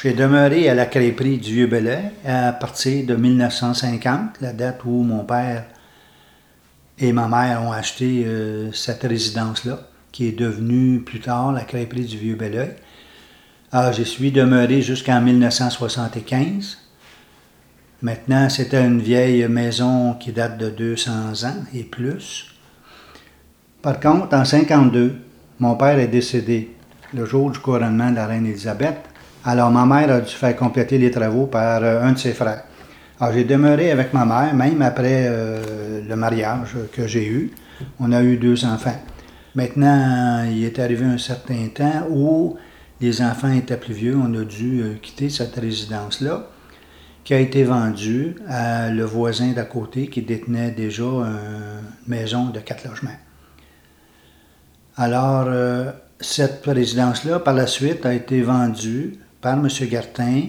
J'ai demeuré à la crêperie du Vieux-Belleuil à partir de 1950, la date où mon père et ma mère ont acheté cette résidence-là, qui est devenue plus tard la crêperie du Vieux-Belleuil. Alors, j'y suis demeuré jusqu'en 1975. Maintenant, c'était une vieille maison qui date de 200 ans et plus. Par contre, en 1952, mon père est décédé le jour du couronnement de la reine Élisabeth. Alors, ma mère a dû faire compléter les travaux par un de ses frères. Alors, j'ai demeuré avec ma mère, même après le mariage que j'ai eu. On a eu 2 enfants. Maintenant, il est arrivé un certain temps où les enfants étaient plus vieux. On a dû quitter cette résidence-là, qui a été vendue à le voisin d'à côté qui détenait déjà une maison de 4 logements. Alors, cette résidence-là, par la suite, a été vendue par M. Gartin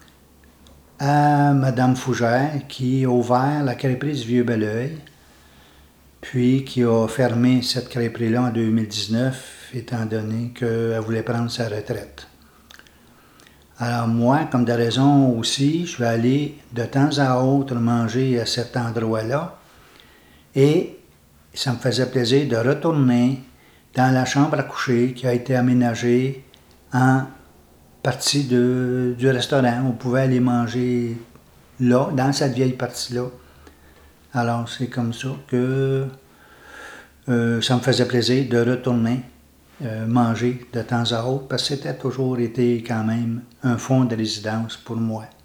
à Mme Fougère, qui a ouvert la crêperie du Vieux-Belleuil, puis qui a fermé cette crêperie-là en 2019, étant donné qu'elle voulait prendre sa retraite. Alors moi, comme de raison aussi, je vais aller de temps à autre manger à cet endroit-là, et ça me faisait plaisir de retourner dans la chambre à coucher qui a été aménagée en partie du restaurant. On pouvait aller manger là, dans cette vieille partie-là. Alors, c'est comme ça que ça me faisait plaisir de retourner manger de temps à autre, parce que c'était toujours été quand même un fonds de résidence pour moi.